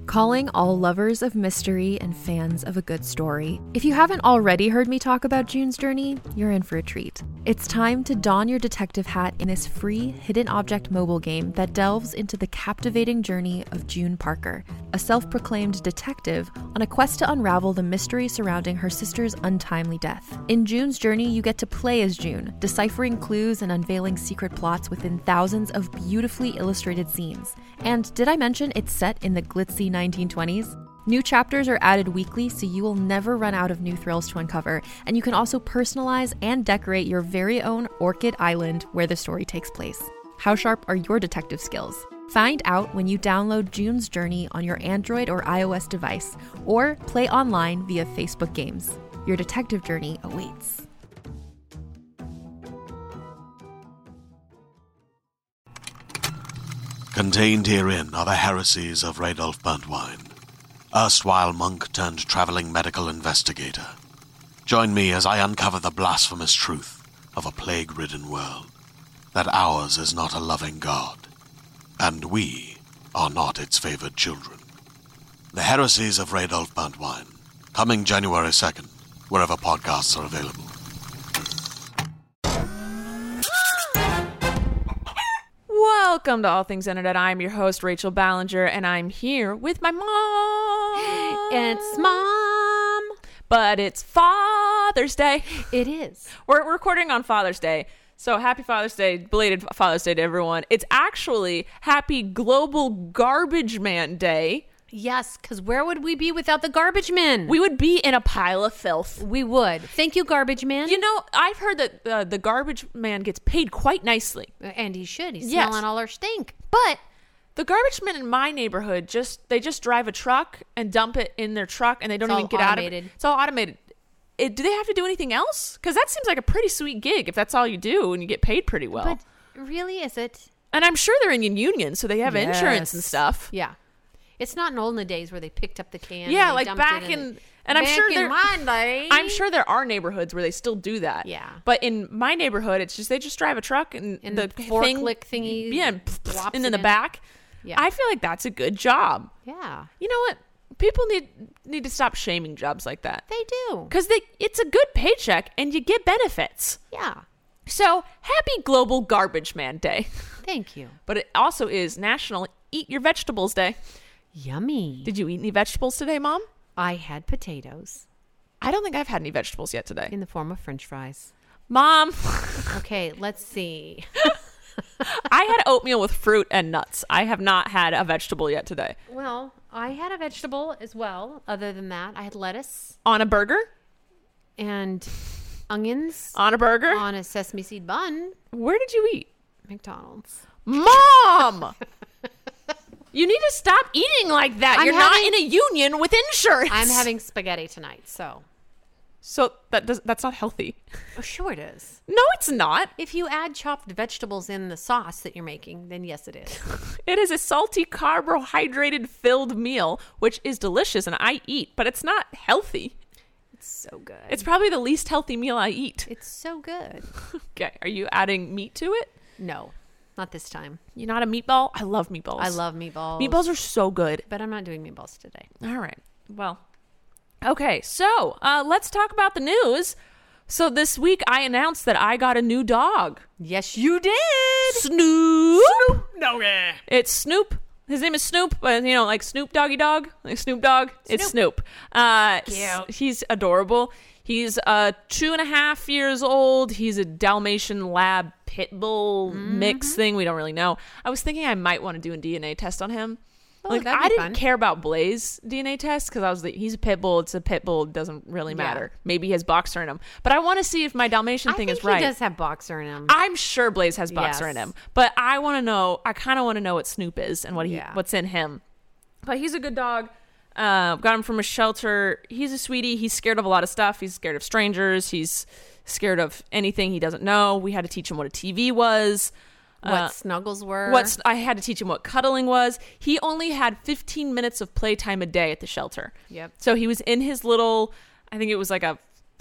Calling all lovers of mystery and fans of a good story. If you haven't already heard me talk about June's Journey, you're in for a treat. It's time to don your detective hat in this free hidden object mobile game that delves into the captivating journey of June Parker, a self-proclaimed detective on a quest to unravel the mystery surrounding her sister's untimely death. In June's Journey, you get to play as June, deciphering clues and unveiling secret plots within thousands of beautifully illustrated scenes. And did I mention it's set in the glitzy 1920s? New chapters are added weekly, so you will never run out of new thrills to uncover, and you can also personalize and decorate your very own Orchid Island where the story takes place. How sharp are your detective skills? Find out when you download June's Journey on your Android or iOS device, or play online via Facebook Games. Your detective journey awaits. Contained herein are the heresies of Radolf Burntwine, erstwhile monk turned traveling medical investigator. Join me as I uncover the blasphemous truth of a plague-ridden world, that ours is not a loving God, and we are not its favored children. The heresies of Radolf Burntwine, coming January 2nd, wherever podcasts are available. Welcome to All Things Internet. I'm your host, Rachel Ballinger, and I'm here with my mom. It's Mom. But it's Father's Day. It is. We're recording on Father's Day. So happy Father's Day, belated Father's Day to everyone. It's actually Happy Global Garbage Man Day. Yes, because where would we be without the garbage men? We would be in a pile of filth. We would. Thank you, garbage man. You know, I've heard that the garbage man gets paid quite nicely. And he should. He's Yes. smelling all our stink. But the garbage men in my neighborhood they just drive a truck and dump it in their truck, and they don't It's even all get out of automated. it. It's all automated. Do they have to do anything else? Because that seems like a pretty sweet gig if that's all you do and you get paid pretty well. But really, is it? And I'm sure they're in union, so they have insurance and Yes. stuff. Yeah. It's not in olden days where they picked up the can. Yeah, and they like dumped back it in, and I'm back sure in my day. I'm sure there are neighborhoods where they still do that. Yeah. But in my neighborhood, it's just they just drive a truck and the forklift thingy. yeah, flops and in it the back. Yeah. I feel like that's a good job. Yeah. You know what? People need to stop shaming jobs like that. They do. Because it's a good paycheck and you get benefits. Yeah. So happy Global Garbage Man Day. Thank you. But it also is National Eat Your Vegetables Day. Yummy. Did you eat any vegetables today, Mom? I had potatoes I don't think I've had any vegetables yet today. in the form of French fries. Mom, Okay, let's see. I had oatmeal with fruit and nuts. I have not had a vegetable yet today. Well, I had a vegetable as well. Other than that, I had lettuce On a burger? and onions On a burger? on a sesame seed bun. Where did you eat? McDonald's. Mom! You need to stop eating like that. I'm You're not having- in a union with insurance. I'm having spaghetti tonight, so. So that's not healthy. Oh, sure it is. No, it's not. If you add chopped vegetables in the sauce that you're making, then yes, it is. It is a salty, carbohydrated filled meal, which is delicious and I eat, but it's not healthy. It's so good. It's probably the least healthy meal I eat. It's so good. Okay, are you adding meat to it? No, not this time. You're not a meatball? I love meatballs. I love meatballs. Meatballs are so good. But I'm not doing meatballs today. All right. Well, okay. So let's talk about the news. So this week I announced that I got a new dog. Yes, you did. Snoop. No. It's Snoop. His name is Snoop, but like Snoop Doggy Dog, like Snoop Dogg. It's Snoop. Cute. He's adorable. He's 2.5 years old. He's a Dalmatian Lab Pit Bull mix thing. We don't really know. I was thinking I might want to do a DNA test on him. Oh, like that'd I be didn't fun. care about Blaze DNA test because I was like, he's a pit bull. It's a pit bull. It doesn't really matter. Maybe he has boxer in him, but I want to see if my Dalmatian thing is right. He does have boxer in him. I'm sure Blaze has boxer in Yes. him, but I want to know. I kind of want to know what Snoop is and Yeah. what's in him. But he's a good dog. Got him from a shelter. He's a sweetie. He's scared of a lot of stuff. He's scared of strangers. He's scared of anything he doesn't know. We had to teach him what a TV was. What snuggles were. I had to teach him what cuddling was. He only had 15 minutes of playtime a day at the shelter. Yep. So he was in his little, I think it was like a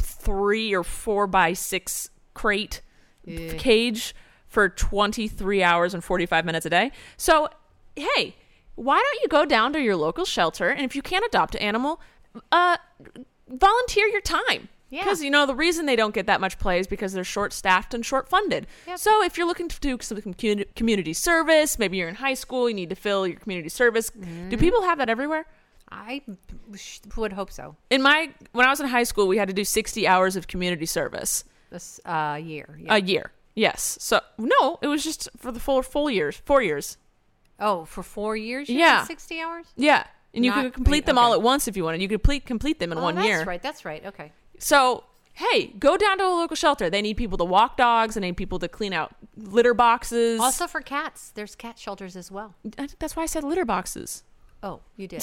3 or 4 by 6 crate cage for 23 hours and 45 minutes a day. So, hey, why don't you go down to your local shelter, and if you can't adopt an animal, volunteer your time. Yeah. Because, the reason they don't get that much play is because they're short-staffed and short-funded. Yep. So if you're looking to do some community service, maybe you're in high school, you need to fill your community service. Do people have that everywhere? I would hope so. When I was in high school, we had to do 60 hours of community service. This year. Yeah. A year. Yes. So, no, it was just for the full 4 years. Oh, for 4 years? You Yeah. did 60 hours? Yeah. And you Not- could complete them all okay. at once if you wanted. You could complete them in one year. That's right. Okay. So, hey, go down to a local shelter. They need people to walk dogs. They need people to clean out litter boxes. Also for cats. There's cat shelters as well. That's why I said litter boxes. Oh, you did.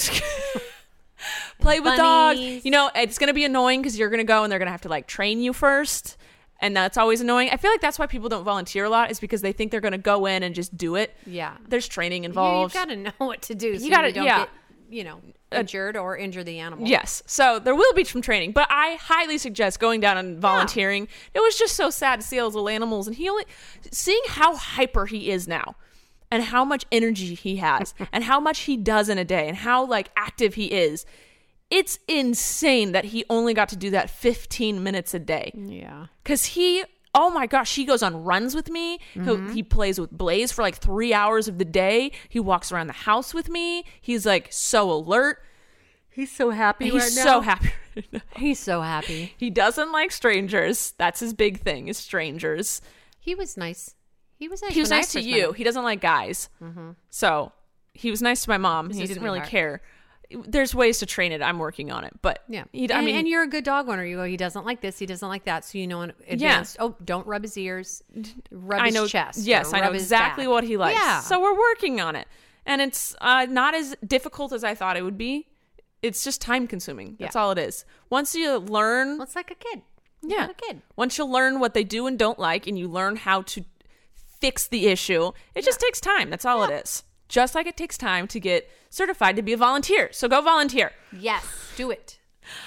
Play with dogs. Bunnies. It's going to be annoying because you're going to go and they're going to have to train you first. And that's always annoying. I feel like that's why people don't volunteer a lot, is because they think they're going to go in and just do it. Yeah. There's training involved. You've got to know what to do so you, gotta- don't yeah. get, injured or injure the animal. Yes. So there will be some training, but I highly suggest going down and volunteering. It was just so sad to see all those little animals, and seeing how hyper he is now and how much energy he has and how much he does in a day and how active he is. It's insane that he only got to do that 15 minutes a day. Yeah. Because oh my gosh, he goes on runs with me. He plays with Blaze for 3 hours of the day. He walks around the house with me. He's so alert. He's so happy He's so happy. He's so happy. He doesn't like strangers. That's his big thing, is strangers. He was nice. He was nice. He was when I nice to first you. met him. He doesn't like guys. So he was nice to my mom. He a didn't really sweetheart. care. There's ways to train it. I'm working on it. But Yeah. and you're a good dog owner. You go, he doesn't like this, he doesn't like that. So you know in advance, don't rub his ears, rub I his know, chest. yes, or I know rub his exactly back. what he likes. Yeah. So we're working on it. And it's not as difficult as I thought it would be. It's just time consuming. That's all it is. Once you learn, Well, it's like a kid. yeah, Like a kid. once you learn what they do and don't like, and you learn how to fix the issue, it just takes time. That's all it is. Just like it takes time to get certified to be a volunteer. So go volunteer. Yes, do it.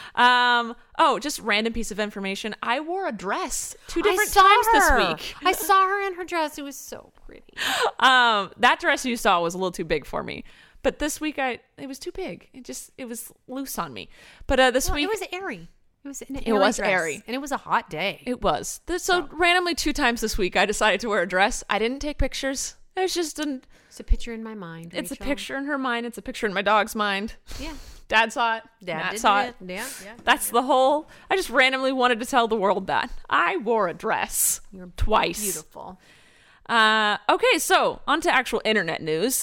Just random piece of information. I wore a dress 2 I different saw times this her. week. I saw her in her dress. It was so pretty. That dress you saw was a little too big for me. But this week it was too big. It was loose on me. But this week it was airy. It was an airy It was dress. airy. And it was a hot day. it was. So randomly 2 times this week I decided to wear a dress. I didn't take pictures. It was just It's a picture in my mind. it's a Rachel. picture in her mind. It's a picture in my dog's mind. Yeah. Dad saw it. Dad Matt did saw it. it. Yeah. That's the whole. I just randomly wanted to tell the world that I wore a dress twice. Beautiful. Okay, so on to actual internet news.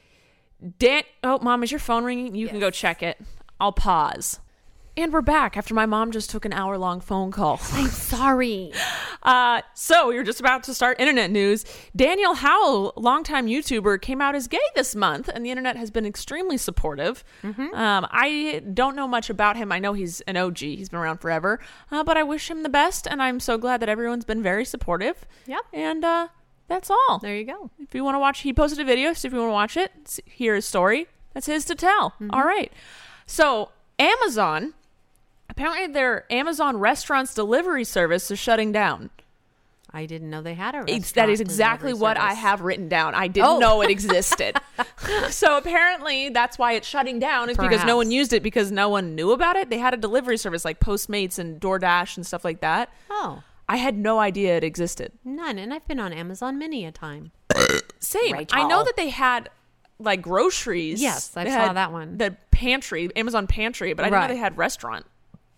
Mom, is your phone ringing? You can go check it. I'll pause. And we're back after my mom just took an hour-long phone call. I'm sorry. So we were just about to start internet news. Daniel Howell, longtime YouTuber, came out as gay this month, and the internet has been extremely supportive. I don't know much about him. I know he's an OG. He's been around forever. But I wish him the best, and I'm so glad that everyone's been very supportive. Yep. And that's all. There you go. If you want to watch, he posted a video, so if you want to watch it, hear his story. That's his to tell. All right. So Amazon, apparently their Amazon restaurants delivery service is shutting down. I didn't know they had a That is exactly what I have written down. I didn't know it existed. So apparently that's why it's shutting down, is because no one used it, because no one knew about it. They had a delivery service like Postmates and DoorDash and stuff like that. Oh, I had no idea it existed. none. And I've been on Amazon many a time. Same. Rachel. I know that they had like groceries. Yes, I They saw had that one. The pantry, Amazon pantry, but I didn't know Right. they had restaurant.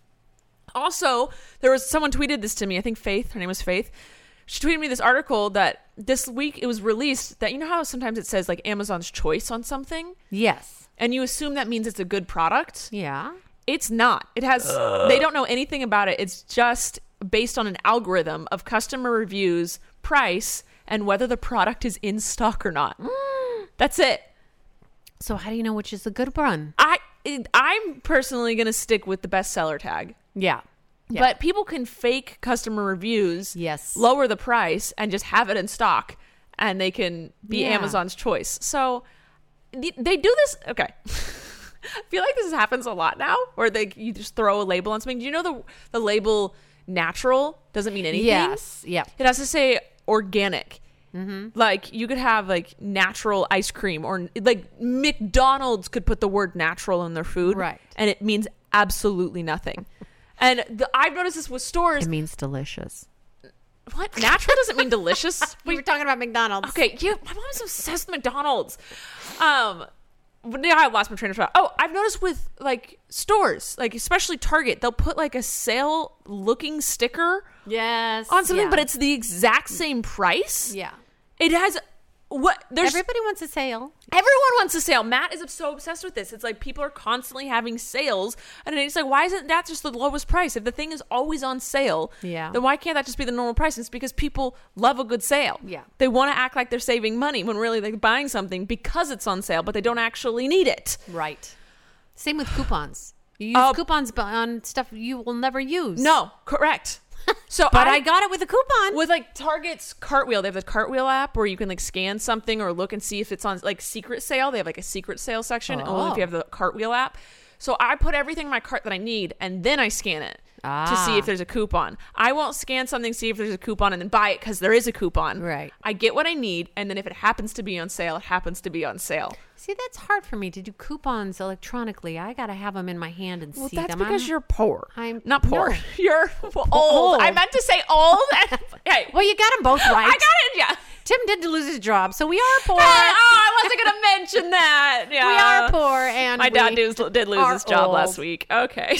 Also, there was someone tweeted this to me. I think Faith, her name was Faith. She tweeted me this article that this week it was released that, you know how sometimes it says like Amazon's choice on something, Yes. and you assume that means it's a good product? Yeah. It's not. It has, they don't know anything about it. It's just based on an algorithm of customer reviews, price, and whether the product is in stock or not. That's it. So how do you know which is a good one? I'm personally going to stick with the bestseller tag. Yeah. But people can fake customer reviews, Yes. lower the price, and just have it in stock, and they can be Yeah. Amazon's choice. So they do this. Okay. I feel like this happens a lot now, where you just throw a label on something. Do you know the label natural doesn't mean anything? Yes. Yeah. It has to say organic. Like you could have like natural ice cream, or like McDonald's could put the word natural in their food, Right. and it means absolutely nothing. And I've noticed this with stores. It means delicious. What? Natural doesn't mean delicious. We were talking about McDonald's. Okay, yeah, my mom's obsessed with McDonald's. Yeah, I lost my train of thought. Oh, I've noticed with like stores, like especially Target, they'll put like a sale looking sticker Yes. on something, yeah. but it's the exact same price. Yeah. It has what there's Everybody wants a sale. everyone wants a sale. Matt is so obsessed with this. It's like people are constantly having sales, and it's like, why isn't that just the lowest price? If the thing is always on sale, Yeah. then why can't that just be the normal price? It's because people love a good sale. Yeah. They want to act like they're saving money when really they're buying something because it's on sale, but they don't actually need it. Right. Same with coupons. You use coupons on stuff you will never use. No, correct. So But I got it with a coupon. with like Target's Cartwheel, they have the Cartwheel app where you can like scan something or look and see if it's on like secret sale. They have like a secret sale section only if you have the Cartwheel app. So I put everything in my cart that I need, and then I scan it to see if there's a coupon. I won't scan something, see if there's a coupon, and then buy it because there is a coupon. Right. I get what I need, and then if it happens to be on sale, it happens to be on sale. See, that's hard for me to do coupons electronically. I got to have them in my hand and Well, see that's them. because you're poor. I'm not poor. no. You're old. Old. I meant to say old. Hey, Well, you got them both right. I got it. Yeah. Tim did lose his job, so we are poor. I wasn't going to mention that. Yeah. We are poor, and My dad did lose are his job old. last week. Okay.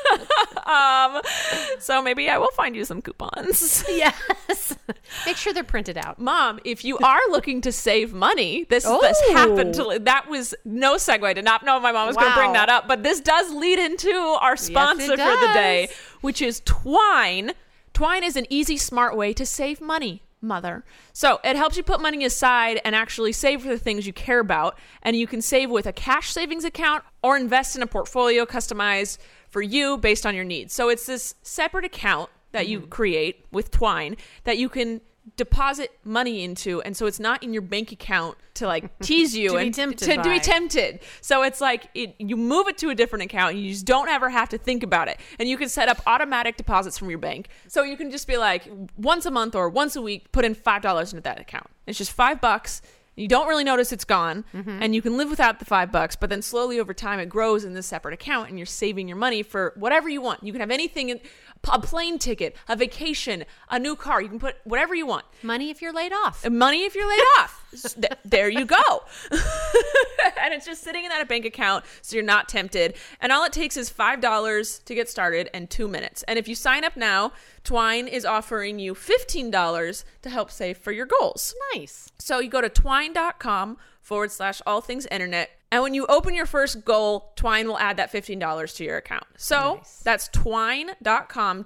So maybe I will find you some coupons. Yes. Make sure they're printed out. Mom, if you are looking to save money, this happened to that was no segue. I did not know my mom was going to bring Wow. that up, but this does lead into our sponsor for the does. day, which is Twine. Twine is an easy, smart way to save money, mother. So it helps you put money aside and actually save for the things you care about. And you can save with a cash savings account or invest in a portfolio customized for you based on your needs. So it's this separate account that you create with Twine that you can deposit money into, and so it's not in your bank account to like tease you To be and tempted to by. be tempted. So it's like you move it to a different account, and you just don't ever have to think about it. And you can set up automatic deposits from your bank, so you can just be like once a month or once a week, put in $5 into that account. It's just $5. You don't really notice it's gone, and you can live without the $5, but then slowly over time it grows in this separate account, and you're saving your money for whatever you want. You can have anything, a plane ticket, a vacation, a new car. You can put whatever you want. Money if you're laid off. Money if you're laid off. There you go. And it's just sitting in that bank account, so you're not tempted. And all it takes is $5 to get started and 2 minutes. And if you sign up now, Twine is offering you $15 to help save for your goals. Nice. So you go to twine.com/all things internet. And when you open your first goal, Twine will add that $15 to your account. So that's twine.com,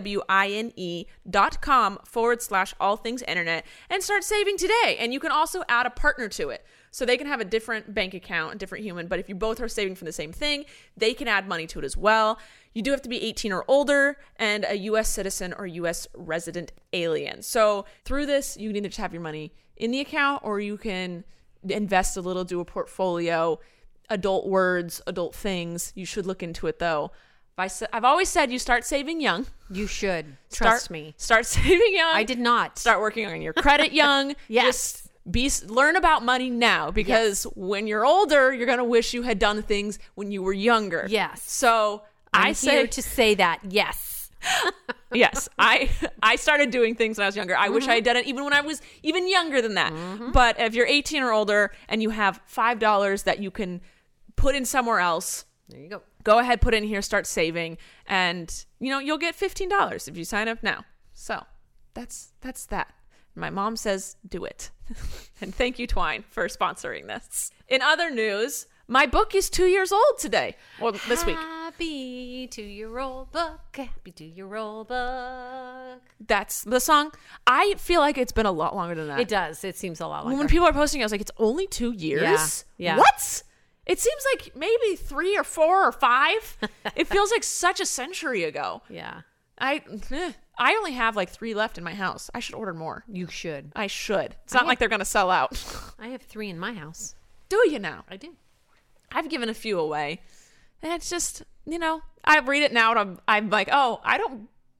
TWINE.com/all things internet, and start saving today. And you can also add a partner to it. So they can have a different bank account, a different human, but if you both are saving for the same thing, they can add money to it as well. You do have to be 18 or older and a U.S. citizen or U.S. resident alien. So through this, you can either just have your money in the account, or you can invest a little, do a portfolio, adult words, adult things. You should look into it though. I've always said you start saving young. You should. Trust me. Start saving young. I did not. Start working on your credit young. Yes. Just learn about money now, because when you're older, you're going to wish you had done things when you were younger. Yes. So I'm I say here to say that. Yes. yes, I started doing things when I was younger. I wish I had done it even when I was even younger than that. But if you're 18 or older and you have $5 that you can put in somewhere else, There you go. go ahead, put it in here, start saving, and you'll get $15 if you sign up now. So that's that. My mom says do it. And thank you, Twine, for sponsoring this. In other news, my book is 2 years old today. Well, this week. Happy 2-year-old book. Happy 2-year-old book. That's the song. I feel like it's been a lot longer than that. It does. It seems a lot longer. When people are posting, I was like, it's only 2 years? Yeah. What? It seems like maybe 3 or 4 or 5. It feels like such a century ago. Yeah. I only have like 3 left in my house. I should order more. You should. I should. It's not like they're going to sell out. I have 3 in my house. Do you now? I do. I've given a few away. And it's just, I read it now and I'm like, oh, I don't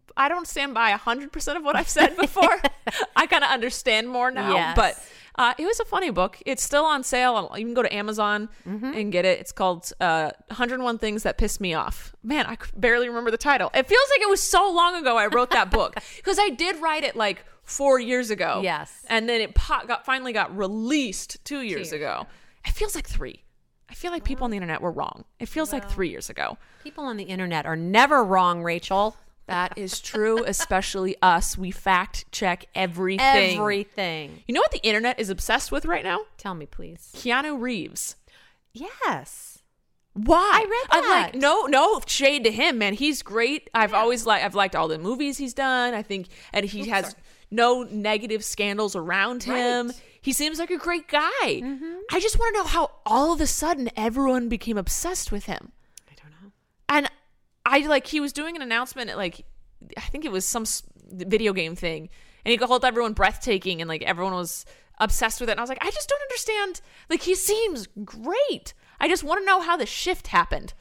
I don't stand by 100% of what I've said before. I kind of understand more now. Yes. But it was a funny book. It's still on sale. You can go to Amazon and get it. It's called 101 Things That Pissed Me Off. Man, I barely remember the title. It feels like it was so long ago I wrote that book. Because I did write it like 4 years ago. Yes. And then it finally got released 2 years ago. It feels like 3. I feel like people on the internet were wrong. It feels like 3 years ago. People on the internet are never wrong, Rachel. That is true, especially us. We fact check everything. Everything. You know what the internet is obsessed with right now? Tell me, please. Keanu Reeves. Yes. Why? I read I'm that. like, no shade to him, man. He's great. I've liked all the movies he's done. I think, and he has no negative scandals around him. Right. He seems like a great guy. I just want to know how all of a sudden everyone became obsessed with him. I don't know. And he was doing an announcement at I think it was some video game thing, and he called everyone breathtaking, and everyone was obsessed with it. And I was like, I just don't understand. He seems great. I just want to know how the shift happened.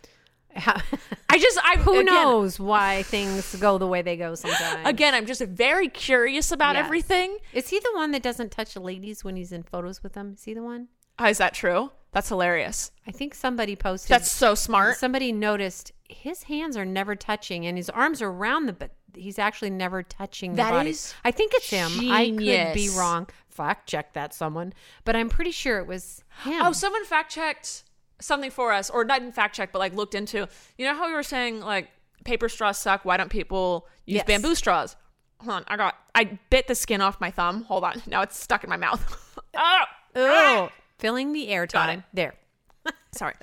Who knows why things go the way they go sometimes. Again, I'm just very curious about everything. Is he the one that doesn't touch the ladies when he's in photos with them? Is he the one? Is that true? That's hilarious. I think somebody posted. That's so smart. Somebody noticed his hands are never touching and his arms are around but he's actually never touching the body. Is I think it's him. genius. I could be wrong. Fact check that, someone. But I'm pretty sure it was him. Oh, someone fact checked something for us, or not fact check, but looked into. You know how we were saying paper straws suck? Why don't people use bamboo straws? Hold on, I bit the skin off my thumb. Hold on, now it's stuck in my mouth. Oh, filling the airtime. There. Sorry.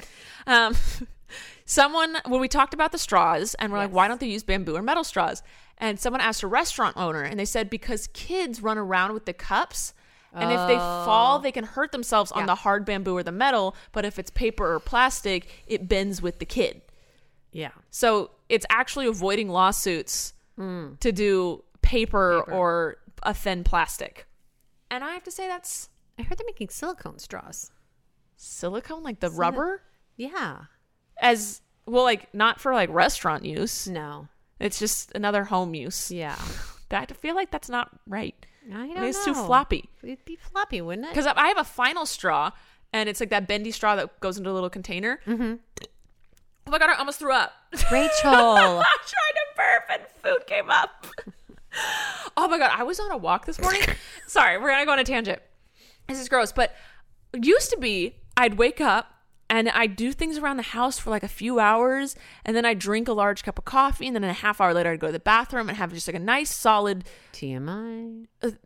When we talked about the straws, and we're like, why don't they use bamboo or metal straws? And someone asked a restaurant owner, and they said because kids run around with the cups, and if they fall, they can hurt themselves on the hard bamboo or the metal. But if it's paper or plastic, it bends with the kid. Yeah. So it's actually avoiding lawsuits to do paper or a thin plastic. And I have to say I heard they're making silicone straws. Silicone, like the rubber? Yeah. As well, not for restaurant use. No. It's just another home use. Yeah. I feel like that's not right. I don't know. It's know. too floppy. It'd be floppy, wouldn't it? Because I have a final straw, and it's that bendy straw that goes into a little container. Mm-hmm. Oh my God, I almost threw up. Rachel. I tried to burp and food came up. Oh my God, I was on a walk this morning. Sorry, we're going to go on a tangent. This is gross, but it used to be I'd wake up and I'd do things around the house for a few hours, and then I'd drink a large cup of coffee, and then a half hour later I'd go to the bathroom and have just a nice solid TMI.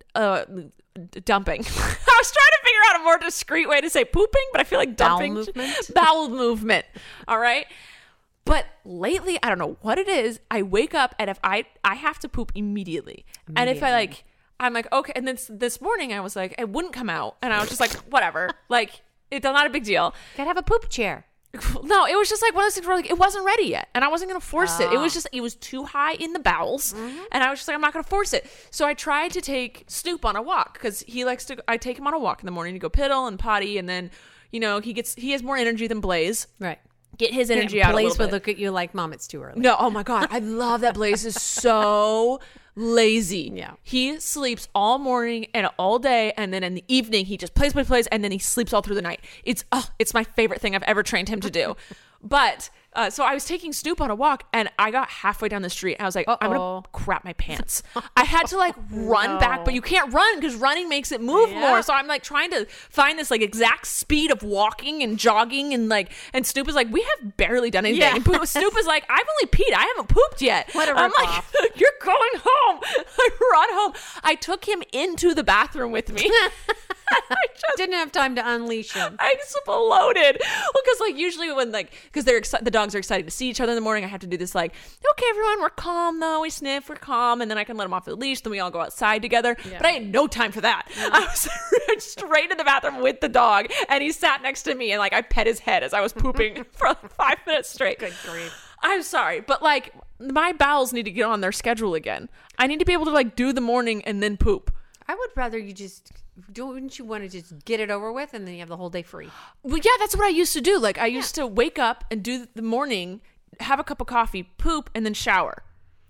Dumping. I was trying to figure out a more discreet way to say pooping, but I feel like dumping. Bowel movement. All right. But lately, I don't know what it is. I wake up and if I have to poop immediately. And if I'm like, okay. And then this morning I was like, it wouldn't come out. And I was just like, whatever. It's not a big deal. Gotta have a poop chair. No, it was just one of those things where it wasn't ready yet. And I wasn't going to force it. It was too high in the bowels. Mm-hmm. And I was just I'm not going to force it. So I tried to take Snoop on a walk because I take him on a walk in the morning to go piddle and potty. And then, he has more energy than Blaze. Right. Get his energy out a little Blaze bit. would look at you like, Mom, it's too early. No, oh my God. I love that Blaze is so lazy. Yeah. He sleeps all morning and all day, and then in the evening he just plays, and then he sleeps all through the night. It's my favorite thing I've ever trained him to do. But so I was taking Snoop on a walk, and I got halfway down the street, and I was like, I'm gonna crap my pants. I had to run back, but you can't run because running makes it move more. So I'm trying to find this exact speed of walking and jogging, and Snoop is we have barely done anything. Yeah. And Snoop is I've only peed. I haven't pooped yet. I'm off. You're going home. I run home. I took him into the bathroom with me. I just didn't have time to unleash him. I exploded. Well, because usually when because the dogs are excited to see each other in the morning, I have to do this okay, everyone, we're calm though. We sniff, we're calm, and then I can let them off the leash. Then we all go outside together. Yeah. But I had no time for that. Yeah. I was straight in the bathroom with the dog, and he sat next to me, and I pet his head as I was pooping for 5 minutes straight. Good grief. I'm sorry, but my bowels need to get on their schedule again. I need to be able to do the morning and then poop. I would rather you wouldn't you want to just get it over with and then you have the whole day free? Well, yeah, that's what I used to do. I used to wake up and do the morning, have a cup of coffee, poop, and then shower.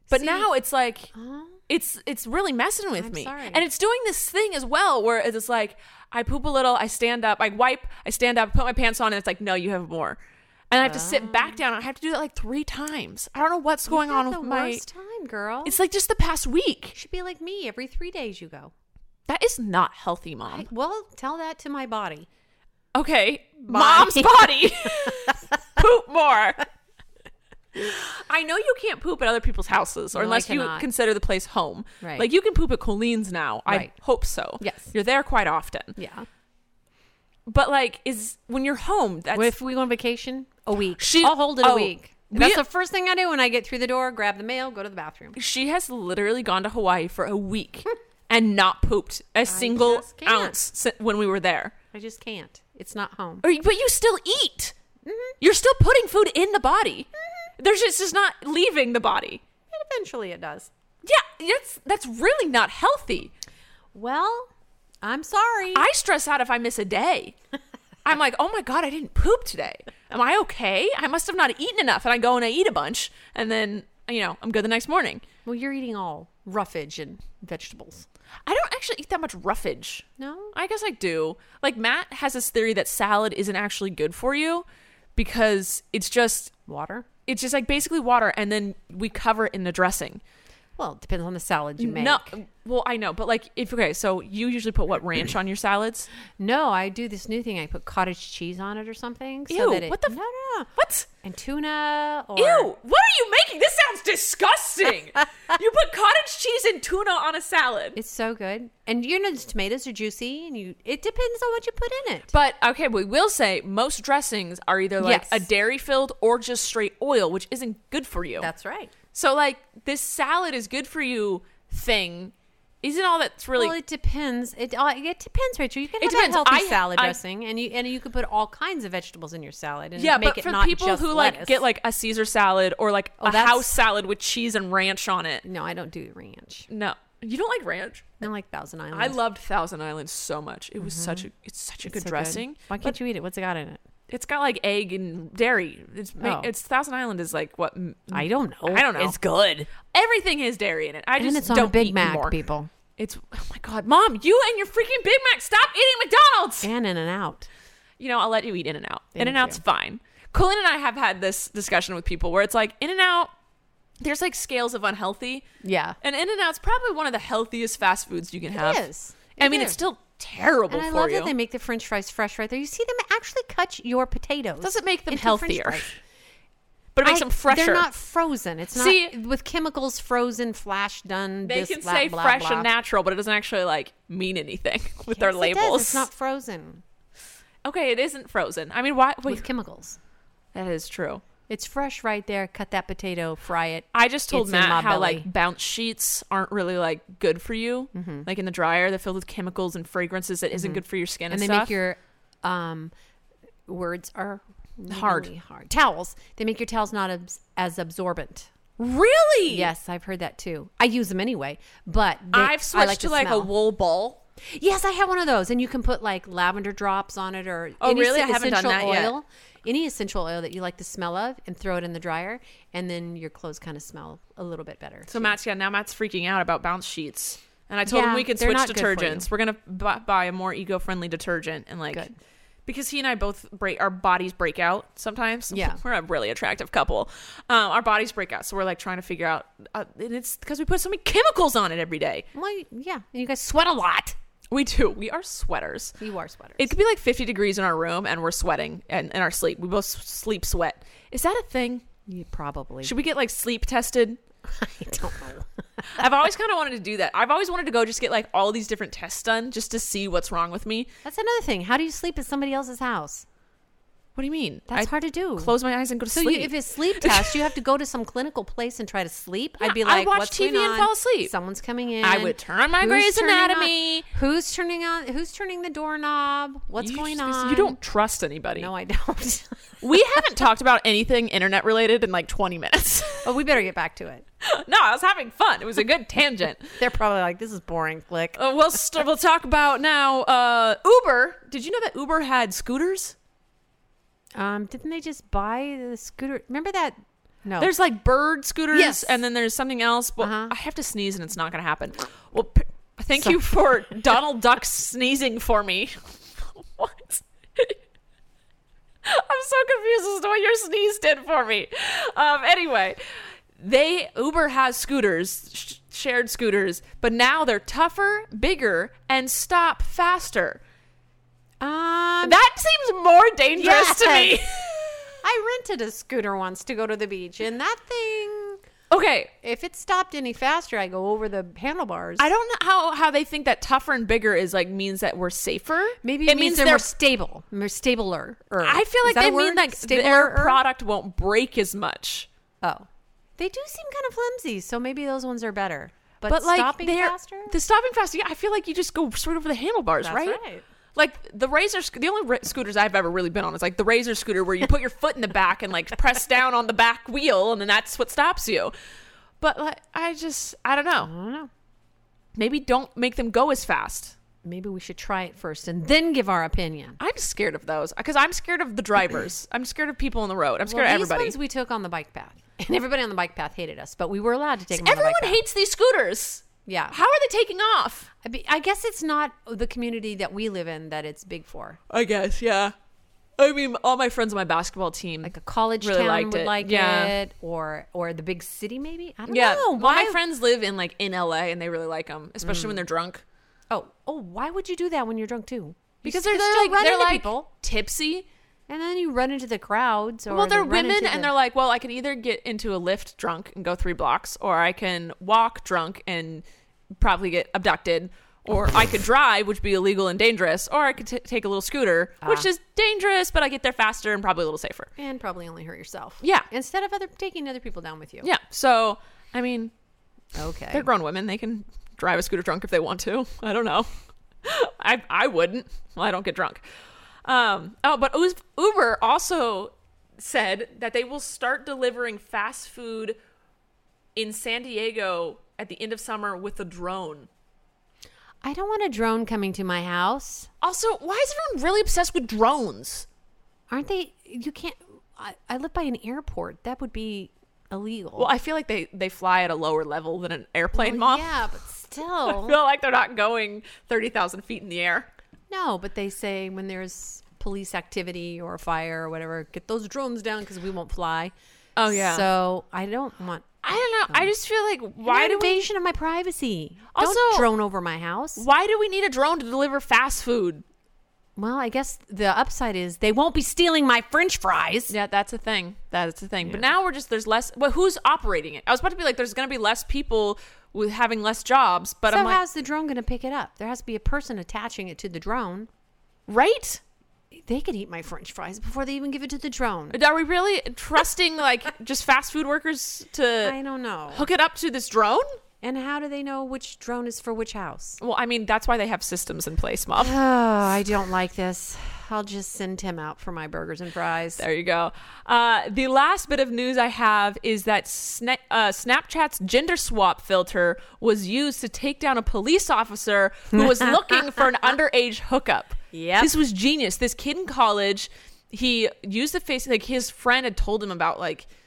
But now it's like, it's really messing with me. Sorry. And it's doing this thing as well where it's like, I poop a little, I stand up, I wipe, I stand up, put my pants on, and it's like, no, you have more. And I have to sit back down. And I have to do that like 3 times. I don't know what's going on with my... worst time, girl. It's like just the past week. You should be like me. Every 3 days you go. That is not healthy, Mom. Well, tell that to my body. Okay, Mom's body. Poop more. I know you can't poop at other people's houses, or No, unless I you cannot. consider the place home. Right. Like you can poop at Colleen's now. Right. I hope so. Yes. You're there quite often. Yeah. But like, when you're home, that's... What if we go on vacation? A week. She- I'll hold it oh, a week. we- That's the first thing I do when I get through the door, grab the mail, go to the bathroom. She has literally gone to Hawaii for a week and not pooped a single just can't. ounce when we were there. I just can't. It's not home. But you still eat. You're still putting food in the body. It's just not leaving the body. And eventually it does. Yeah, that's really not healthy. Well, I'm sorry. I stress out if I miss a day. I'm like, oh my God, I didn't poop today. Am I okay? I must have not eaten enough. And I go and I eat a bunch. And then, I'm good the next morning. Well, you're eating all roughage and vegetables. I don't actually eat that much roughage. No? I guess I do. Like, Matt has this theory that salad isn't actually good for you because it's just Water? like basically water, and then we cover it in the dressing. Well, it depends on the salad you make. No, well, I know, but like, so you usually put what, ranch on your salads? No, I do this new thing. I put cottage cheese on it or something. Ew, So that it, what the No. What? And tuna or... Ew, what are you making? This sounds disgusting. You put cottage cheese and tuna on a salad. It's so good. And the tomatoes are juicy, and it depends on what you put in it. But, okay, we will say most dressings are either like Yes. a dairy-filled or just straight oil, which isn't good for you. That's right. So, like, this salad is good for you thing isn't all that's really... Well, it depends. It depends, Rachel. You can have depends. a healthy I- salad I- dressing, and you could put all kinds of vegetables in your salad and Yeah, make but it for not people just who lettuce. like get like a Caesar salad or like a that's- house salad with cheese and ranch on it. No, I don't do ranch. No, you don't like ranch. I like Thousand Island. I loved Thousand Island so much. It was such a good so dressing. Why can't you eat it? What's it got in it? It's got like egg and dairy. Oh. It's Thousand Island is like what? I don't know. I don't know. It's good. Everything has dairy in it. I And just it's on don't a Big eat Mac, more. people. It's oh my God, Mom, you and your freaking Big Mac. Stop eating McDonald's. And In-N-Out. I'll let you eat In-N-Out. Thank In-N-Out's you. fine. Colleen and I have had this discussion with people where it's like In-N-Out, there's like scales of unhealthy. Yeah. And In-N-Out's probably one of the healthiest fast foods you can have. It is. I mean, it's still terrible And I for love you. that they make the French fries fresh right there. You see them actually cut your potatoes. Doesn't make them into French healthier. fries. But it makes them fresher. They're not frozen. It's See- not with chemicals frozen, flash done. They this, can blah, say blah, fresh blah. and natural, but it doesn't actually like mean anything with their Yes, it labels. does. It's not frozen Okay, it isn't frozen. I mean, why? Wait, with chemicals. that is true. It's fresh right there. Cut that potato, fry it. I just told It's in Matt my how belly. like bounce sheets aren't really like good for you. Like in the dryer, they're filled with chemicals and fragrances that isn't good for your skin and, And they stuff. make your words are Hard. really hard. Towels. They make your towels not as absorbent. Really? Yes, I've heard that too. I use them anyway, but I've I switched like to the like a smell. wool ball. Yes, I have one of those, and you can put like lavender drops on it, or Oh, any really? I haven't done essential that yet. oil, any essential oil that you like the smell of, and throw it in the dryer, and then your clothes kind of smell a little bit better. So Matt's freaking out about bounce sheets. And I told him Yeah, we can they're switch not good for detergents. We're going to buy a more eco-friendly detergent and like Good. because he and I both our bodies break out sometimes. Yeah. We're a really attractive couple. Our bodies break out. So we're like trying to figure out and it's because we put so many chemicals on it every day. Well, yeah, and you guys sweat a lot. We do. We are sweaters. You are sweaters. It could be like 50 degrees in our room and we're sweating and in our sleep. We both sleep sweat. Is that a thing? You probably. Should we get like sleep tested? I don't know. I've always kind of wanted to do that. I've always wanted to go just get like all these different tests done just to see what's wrong with me. That's another thing. How do you sleep at somebody else's house? What do you mean? That's I hard to do. Close my eyes and go to So sleep. if it's sleep test, you have to go to some clinical place and try to sleep. Yeah, I'd be I like, watch what's TV going and on? fall asleep. Someone's coming in. I would turn on my Who's Grey's turning on- Anatomy. Who's turning on? Who's turning the doorknob? What's going on? You don't trust anybody. No, I don't. We haven't talked about anything internet related in like 20 minutes. Oh, we better get back to it. No, I was having fun. It was a good tangent. They're probably like, this is boring. Click. We'll talk about now Uber. Did you know that Uber had scooters? Didn't they just buy the scooter? Remember that No. There's like bird scooters, Yes. and then there's something else. But Uh-huh. I have to sneeze, and it's not going to happen. Well, thank you for Donald Duck sneezing for me. What? I'm so confused as to what your sneeze did for me. Anyway, Uber has scooters, shared scooters, but now they're tougher, bigger, and stop faster. That seems more dangerous to me. I rented a scooter once to go to the beach, and that thing, Okay, if it stopped any faster, I go over the handlebars. I don't know how they think that tougher and bigger is like means that we're safer. Maybe it means they're more stable, more stabler. I feel like they mean like their product won't break as much. Oh, they do seem kind of flimsy, so maybe those ones are better. But like stopping faster? the stopping faster. Yeah, I feel like you just go straight over the handlebars, That's right. Like the the only scooters I've ever really been on is like the Razor scooter, where you put your foot in the back and like press down on the back wheel, and then that's what stops you. But like, I don't know. Maybe don't make them go as fast. Maybe we should try it first and then give our opinion. I'm scared of those because I'm scared of the drivers. I'm scared of people on the road. I'm scared of everybody. These ones we took on the bike path, and everybody on the bike path hated us, but we were allowed to take them on the Everyone bike path. hates these scooters. Yeah. How are they taking off? I guess it's not the community that we live in that it's big for. I guess, yeah. I mean, all my friends on my basketball team, Like a college really town liked would it. like Yeah. it, or the big city maybe. I don't yeah. know. All my friends live in LA, and they really like them, especially when they're drunk. Oh, why would you do that when you're drunk too? Because You they're still run they're into like people, tipsy. and then you run into the crowds. Or Well, they're run women, into and they're like, well, I can either get into a lift drunk and go 3 blocks, or I can walk drunk and probably get abducted, or I could drive, which would be illegal and dangerous, or I could take a little scooter, which is dangerous, but I get there faster and probably a little safer. and probably only hurt yourself. Yeah. Instead of taking other people down with you. Yeah. So, I mean, Okay. they're grown women. They can drive a scooter drunk if they want to. I don't know. I wouldn't. Well, I don't get drunk. But Uber also said that they will start delivering fast food in San Diego at the end of summer with a drone. I don't want a drone coming to my house. Also, why is everyone really obsessed with drones? Aren't they? You can't. I live by an airport. That would be illegal. Well, I feel like they fly at a lower level than an airplane, Mom. Yeah, but still. I feel like they're not going 30,000 feet in the air. No, but they say when there's police activity or a fire or whatever, get those drones down because we won't fly. Oh, yeah. So I don't want I don't know. I just feel like why do we invasion of my privacy. Also- Don't drone over my house. why do we need a drone to deliver fast food? Well, I guess the upside is they won't be stealing my French fries. Yeah, that's a thing. That's a thing. But now there's less. Well, who's operating it? I was about to be like, there's going to be less people with having less jobs. But So I'm like, how's the drone going to pick it up? There has to be a person attaching it to the drone. right? They could eat my French fries before they even give it to the drone. Are we really trusting just fast food workers to I don't know. hook it up to this drone? And how do they know which drone is for which house? Well, I mean, that's why they have systems in place, Mom. Oh, I don't like this. I'll just send Tim out for my burgers and fries. There you go. The last bit of news I have is that Snapchat's gender swap filter was used to take down a police officer who was looking for an underage hookup. Yep. This was genius. This kid in college, he used the face, his friend had told him about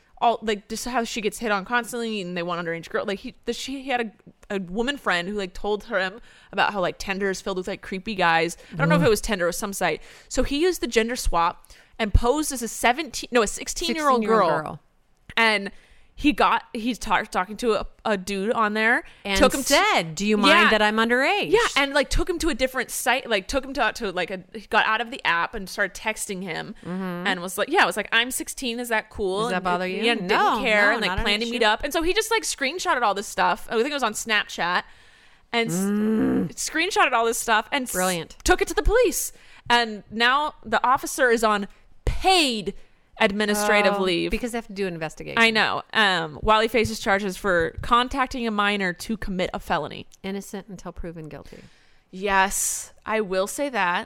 just how she gets hit on constantly and they want underage girl. He had a woman friend who told him about how Tinder is filled with creepy guys. I don't know if it was Tinder or some site. So he used the gender swap and posed as a 16-year-old girl. And he's talking to a dude on there And took him said, do you mind that I'm underage? Yeah, and took him to a different site, took him he got out of the app and started texting him and was like, I'm 16, is that cool? Does that And bother you? Yeah, didn't No, care no, and not an planned to issue. meet up. And so he just screenshotted all this stuff. I think it was on Snapchat and screenshotted all this stuff and Brilliant. took it to the police. And now the officer is on paid administrative leave. Because they have to do an investigation. I know. While he faces charges for contacting a minor to commit a felony. Innocent until proven guilty. Yes, I will say that.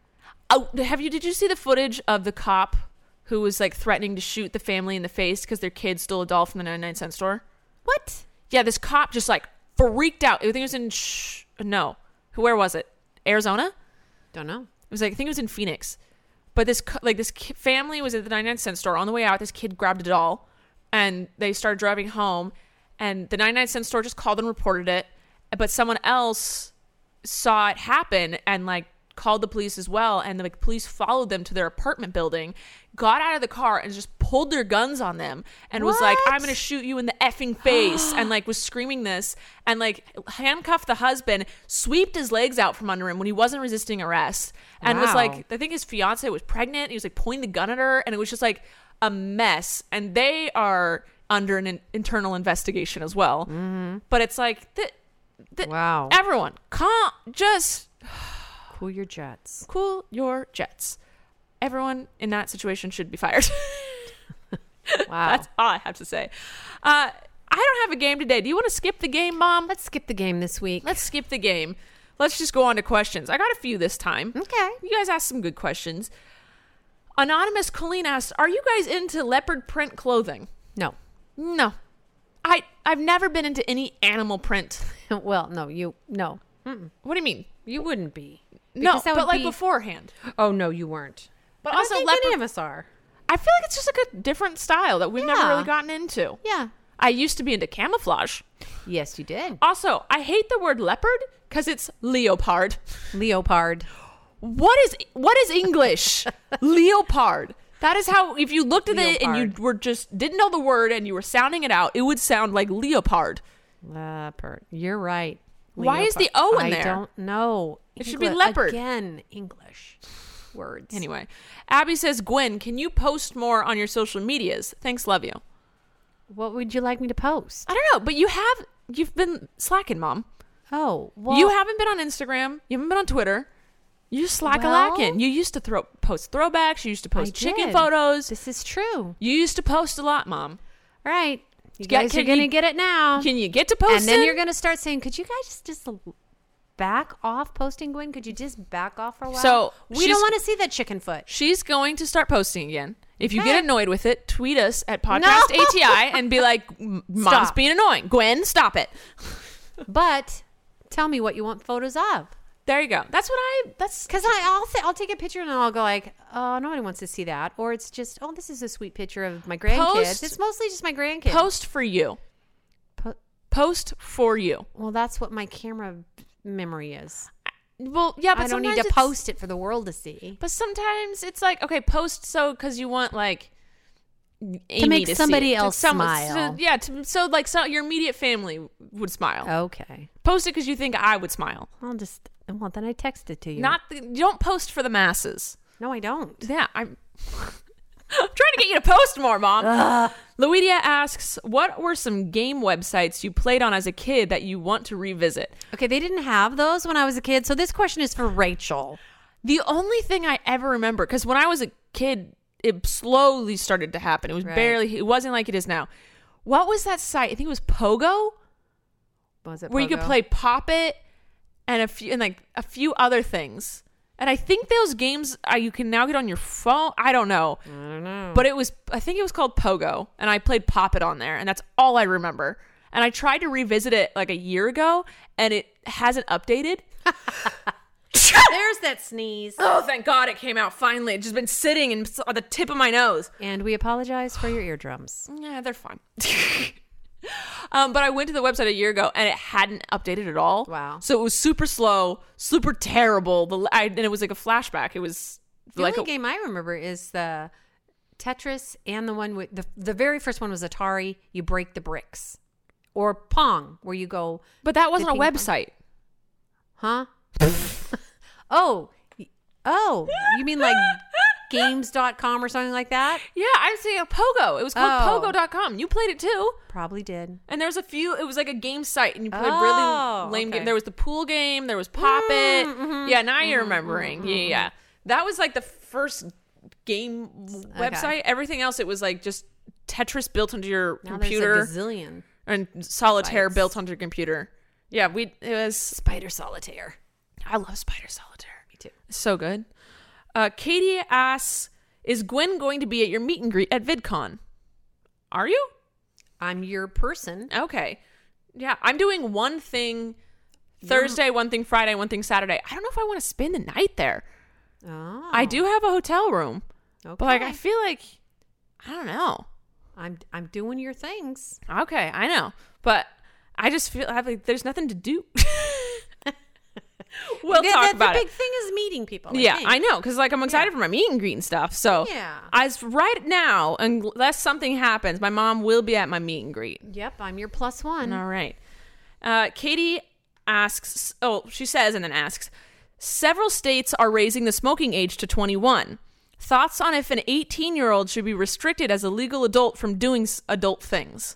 Oh, did you see the footage of the cop who was threatening to shoot the family in the face because their kid stole a doll from the 99-cent store? What? Yeah, this cop just freaked out. I think it was where was it? Arizona? Don't know. It was I think it was in Phoenix. But this family was at the 99-cent store on the way out. This kid grabbed a doll and they started driving home, and the 99-cent store just called and reported it, but someone else saw it happen and like called the police as well, and the police followed them to their apartment building, got out of the car and just pulled their guns on them and was like, I'm gonna shoot you in the effing face, and like was screaming this, and like handcuffed the husband, sweeped his legs out from under him when he wasn't resisting arrest, and was like, I think his fiance was pregnant, he was like pointing the gun at her, and it was just like a mess, and they are under an internal investigation as well. But it's like Wow. everyone just Cool your jets. cool your jets. Everyone in that situation should be fired. Wow. That's all I have to say. I don't have a game today. Do you want to skip the game, Mom? Let's skip the game this week. Let's skip the game. Let's just go on to questions. I got a few this time. Okay. You guys asked some good questions. Anonymous Colleen asked, are you guys into leopard print clothing? No. No. I've never been into any animal print. Well, no. What do you mean? You wouldn't be. No, Because that but would like be- beforehand. Oh, no, you weren't. But I don't also think leopard. any of us are. I feel like it's just like a different style that we've never Yeah. really gotten into. Yeah. I used to be into camouflage. Yes, you did. Also, I hate the word leopard because it's leopard. Leopard. What is English? Leopard. That is how, if you looked at it and you Leopard. were just didn't know the word and you were sounding it out, it would sound like leopard. Leopard. You're right. Why is the O in there? I don't know. It should be leopard. Again, English words. Anyway, Abby says, Gwen, can you post more on your social medias? Thanks, love you. What would you like me to post? I don't know, but you've been slacking, Mom. Oh, well. You haven't been on Instagram. You haven't been on Twitter. You just slack-a-lacking. Well- You used to post throwbacks. You used to post chicken did. photos. This is true. You used to post a lot, Mom. All right. You Can- guys can are going to you- get it now. Can you get to posting? And then you're going to start saying, could you guys just back off posting, Gwen? Could you just back off for a while? So, we don't want to see that chicken foot. She's going to start posting again. If you Okay. get annoyed with it, tweet us at podcast ATI and be like, Mom's Stop. being annoying. Gwen, stop it. But tell me what you want photos of. There you go. That's Because I'll take a picture and I'll go like, oh, nobody wants to see that. Or it's just, oh, this is a sweet picture of my grandkids. Post- It's mostly just my grandkids. post for you. Post for you. Well, that's what my camera memory is. Well, yeah, but I don't need sometimes to it's- post it for the world to see. But sometimes it's like, okay, post so because you want like Amy make see somebody it. else smile. So like so your immediate family would smile. Okay. Post it because you think I would smile. Well, then I text it to you. You don't post for the masses. No, I don't. Yeah, I'm trying to get you to post more, Mom. Luidia asks, what were some game websites you played on as a kid that you want to revisit? Okay, they didn't have those when I was a kid, so this question is for Rachel. The only thing I ever remember, because when I was a kid, it slowly started to happen. It was Right. it wasn't like it is now. What was that site? I think it was Pogo, Was it where you could Pogo? play Pop It and a few other things. And I think those games you can now get on your phone. I don't know. I don't know. But I think it was called Pogo, and I played Pop It on there, and that's all I remember. And I tried to revisit it like a year ago, and it hasn't updated. There's that sneeze. Oh, thank God it came out finally. It's just been sitting on the tip of my nose. And we apologize for your eardrums. Yeah, they're fine. But I went to the website a year ago, and it hadn't updated at all. Wow. So it was super slow, super terrible. And it was like a flashback. It was The like only game I remember is the Tetris and the one with the very first one was Atari. You break the bricks, or Pong, where you go. But that wasn't a ping pong. website. Huh? Oh, you mean like games.com or something like that? Yeah, I was saying a Pogo. It was called Oh. Pogo.com. You played it too. Probably did. And there's a few, it was like a game site, and you played Oh, really lame okay. games. There was the pool game, there was Pop It. Yeah, now you're remembering. Yeah. That was like the first game website. Everything else, it was like just Tetris built into your Now computer there's a gazillion. and Solitaire sites. built onto your computer. Yeah, it was, Spider Solitaire. I love Spider Solitaire. Me too. It's so good. Katie asks, is Gwen going to be at your meet and greet at VidCon? Are you? I'm your person. Okay. Yeah, I'm doing one thing Thursday, one thing Friday, one thing Saturday. I don't know if I want to spend the night there. Oh, I do have a hotel room, Okay. but like I feel like I don't know. I'm doing your things. Okay, I know. But I just feel like there's nothing to do. We'll talk about the it. big thing is meeting people. Yeah, think. I know, because like I'm excited for my meet and greet and stuff. So Yeah. as right now, unless something happens, my mom will be at my meet and greet. Yep, I'm your plus one. All right. Katie asks, she says and then asks, several states are raising the smoking age to 21. Thoughts on if an 18-year-old should be restricted as a legal adult from doing adult things?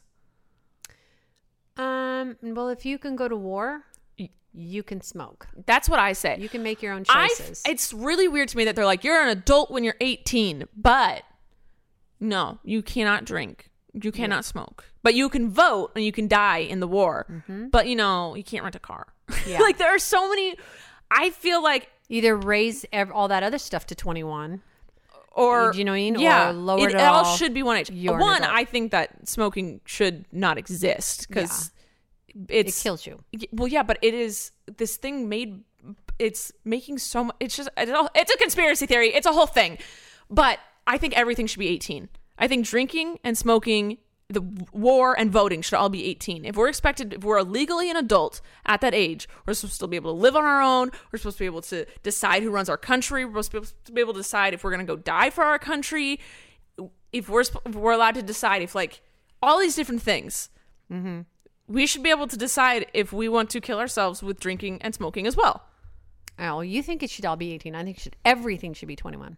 Well, if you can go to war, you can smoke. That's what I say. You can make your own choices. It's really weird to me that they're like, you're an adult when you're 18, but no, you cannot drink. You cannot smoke. But you can vote and you can die in the war. Mm-hmm. But, you can't rent a car. Yeah. Like, there are so many. I feel like. Either raise all that other stuff to 21. Or, do you know what I mean? Yeah. Or lower it all should be one age. You're an One, adult. I think that smoking should not exist because it kills you. Well, yeah, but it is this thing it's making so much. It's a conspiracy theory. It's a whole thing. But I think everything should be 18. I think drinking and smoking, the war and voting should all be 18. If we're legally an adult at that age, we're supposed to be able to live on our own. We're supposed to be able to decide who runs our country. We're supposed to be able to decide if we're going to go die for our country. If we're allowed to decide if like all these different things. Mm-hmm. We should be able to decide if we want to kill ourselves with drinking and smoking as well. Oh, you think it should all be 18. I think everything should be 21.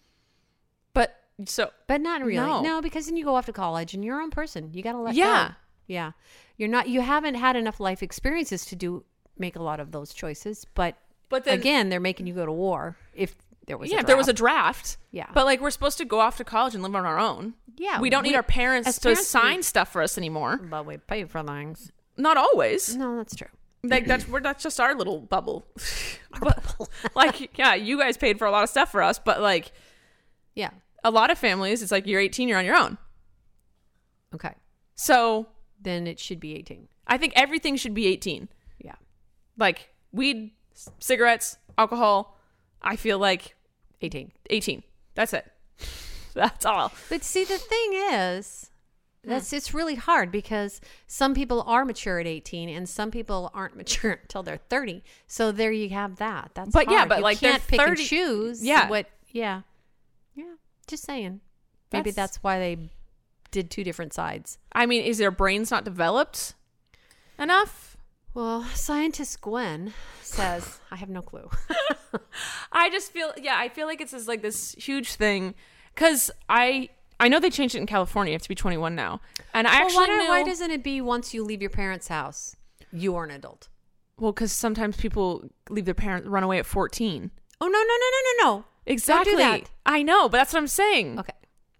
But not really. No. No, because then you go off to college and you're your own person. You got to let go. Yeah. Yeah. You haven't had enough life experiences to make a lot of those choices. But then, again, they're making you go to war if there was a draft. if there was a draft. Yeah. But like we're supposed to go off to college and live on our own. Yeah. We don't need our parents to parents, sign stuff for us anymore. But we pay for things. Not always. No, that's true. Like that's just our little bubble. But, like, yeah, you guys paid for a lot of stuff for us, but like Yeah. a lot of families, it's like you're 18, you're on your own. Okay. So Then it should be 18. I think everything should be 18. Yeah. Like weed, cigarettes, alcohol. I feel like 18. 18. That's it. That's all. But see, the thing is, it's really hard because some people are mature at 18 and some people aren't mature until they're 30. So there you have that. That's But hard. yeah, but you like can't they're pick 30 and choose. Yeah. Yeah. Just saying. Maybe that's why they did two different sides. I mean, is their brains not developed enough? Well, scientist Gwen says, I have no clue. I just feel, I feel like it's this huge thing because I know they changed it in California. You have to be 21 now. And I actually why doesn't it be once you leave your parents' house, you are an adult? Well, because sometimes people leave their parents, run away at 14. Oh, no. Exactly. Don't do that. I know, but that's what I'm saying. Okay.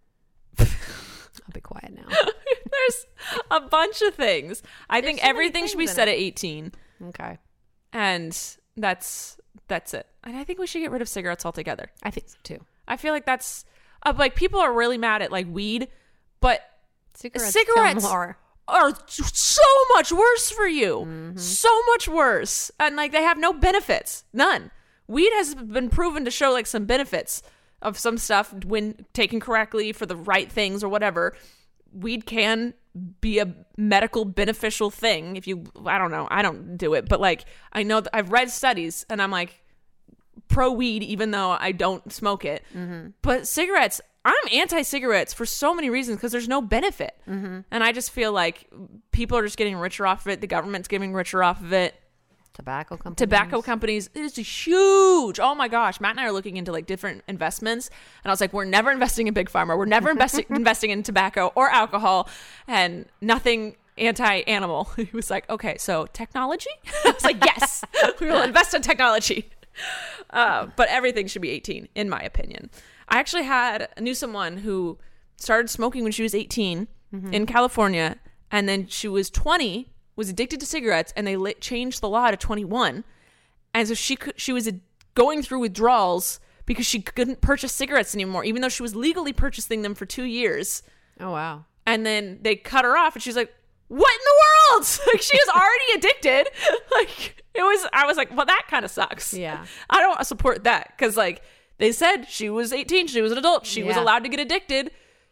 I'll be quiet now. There's a bunch of things. I think so many everything should be things in set it. at 18. Okay. And that's it. And I think we should get rid of cigarettes altogether. I think so too. I feel like that's like people are really mad at like weed, but Cigarettes are so much worse for you. Mm-hmm. So much worse. And like they have no benefits. None. Weed has been proven to show like some benefits of some stuff when taken correctly for the right things or whatever. Weed can be a medical beneficial thing if you, I don't know, I don't do it, but like I know that I've read studies and I'm like pro weed even though I don't smoke it. Mm-hmm. But cigarettes, I'm anti-cigarettes for so many reasons because there's no benefit. Mm-hmm. And I just feel like people are just getting richer off of it. The government's getting richer off of it. Tobacco companies, it is huge. Oh my gosh. Matt and I are looking into like different investments. And I was like, we're never investing in Big Pharma. We're never investing in tobacco or alcohol and nothing anti-animal. He was like, okay, so technology? I was like, yes, we will invest in technology. But everything should be 18, in my opinion. I actually knew someone who started smoking when she was 18 in California. And then she was 20, was addicted to cigarettes, and they changed the law to 21. And so she was going through withdrawals because she couldn't purchase cigarettes anymore, even though she was legally purchasing them for 2 years. Oh, wow. And then they cut her off, and she's like, what in the world? Like, she was already addicted. Like, I was like, well, that kind of sucks. Yeah. I don't support that because, like, they said she was 18. She was an adult. She was allowed to get addicted.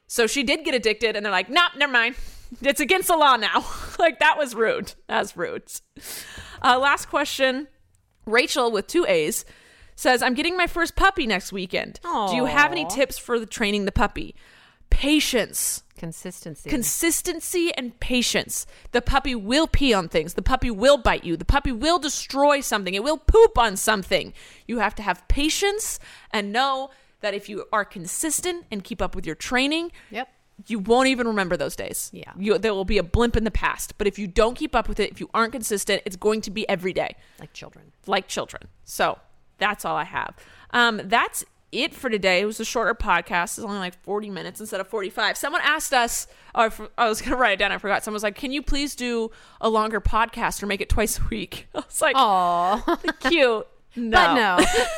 So she did get addicted, and they're like, nope, never mind. It's against the law now. Like, that was rude. That's rude. Last question. Rachel with 2 A's says, I'm getting my first puppy next weekend. Aww. Do you have any tips for training the puppy? Patience. Consistency and patience. The puppy will pee on things. The puppy will bite you. The puppy will destroy something. It will poop on something. You have to have patience and know that if you are consistent and keep up with your training, you won't even remember those days. Yeah. There will be a blimp in the past. But if you don't keep up with it, if you aren't consistent, it's going to be every day. Like children. So that's all I have. That's it for today. It was a shorter podcast. It's only like 40 minutes instead of 45. Someone asked us, I was going to write it down. I forgot. Someone was like, can you please do a longer podcast or make it twice a week? I was like, oh, cute. No. But no.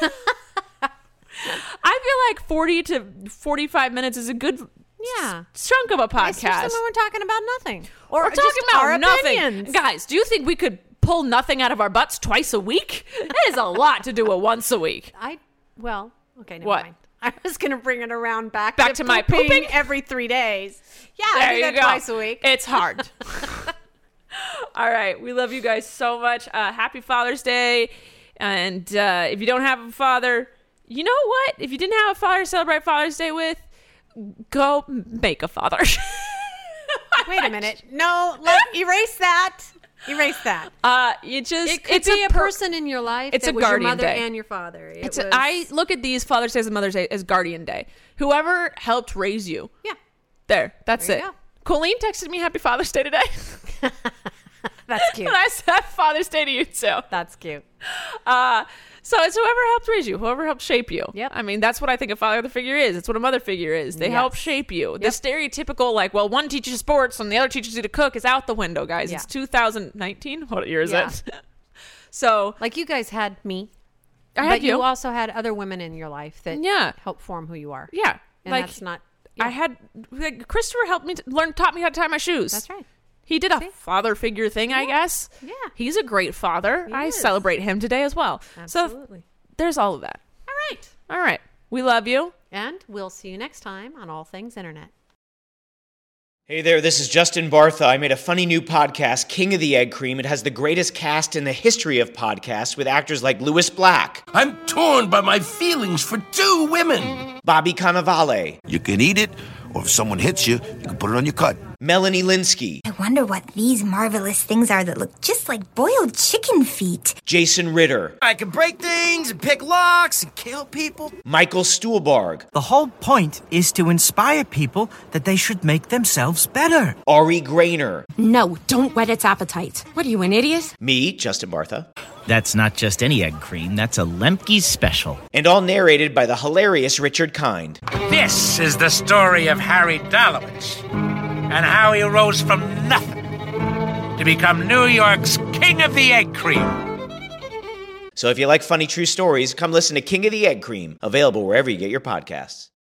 I feel like 40 to 45 minutes is a good chunk of a podcast. Especially when we're talking about nothing. Or we're talking about our nothing. Opinions. Guys, do you think we could pull nothing out of our butts twice a week? It is a lot to do it once a week. Okay, never What? mind. I was going to bring it around back to my pooping every 3 days. Yeah, There I do you that go. twice a week. It's hard. All right. We love you guys so much. Happy Father's Day. And if you don't have a father, you know what? If you didn't have a father to celebrate Father's Day with, go make a father. Wait a minute. No, erase that. Erase that. It It could be a person in your life. It's that a was your guardian mother day. and your father. I look at these Father's Days and Mother's Day as guardian day. Whoever helped raise you. Yeah. That's There it. you Colleen texted me Happy Father's Day today. That's cute. And I said Father's Day to you too. That's cute. So it's whoever helped raise you, whoever helped shape you. Yep. I mean, that's what I think a father figure is. It's what a mother figure is. They help shape you. The stereotypical, like, well, one teaches you sports and the other teaches you to cook is out the window, guys. Yeah. It's 2019. What year is Yeah. it? So Like you guys had me. I had But you. you also had other women in your life that help form who you are. Yeah. And like, that's not... I had, like, Christopher helped me taught me how to tie my shoes. That's right. He did a father figure thing, I guess. Yeah. He's a great father. He I is. celebrate him today as well. Absolutely. So there's all of that. right. All right. We love you. And we'll see you next time on All Things Internet. Hey there, this is Justin Bartha. I made a funny new podcast, King of the Egg Cream. It has the greatest cast in the history of podcasts with actors like Louis Black, I'm torn by my feelings for 2 women. Bobby Cannavale, You can eat it, or if someone hits you, you can put it on your cut. Melanie Linsky, I wonder what these marvelous things are that look just like boiled chicken feet. Jason Ritter, I can break things and pick locks and kill people. Michael Stuhlbarg, The whole point is to inspire people that they should make themselves better. Ari Grainer, No, don't whet its appetite. What are you, an idiot? me, Justin Bartha, That's not just any egg cream, that's a Lemke's special. and all narrated by the hilarious Richard Kind. This is the story of Harry Dalowitz and how he rose from nothing to become New York's King of the Egg Cream. So if you like funny true stories, come listen to King of the Egg Cream, available wherever you get your podcasts.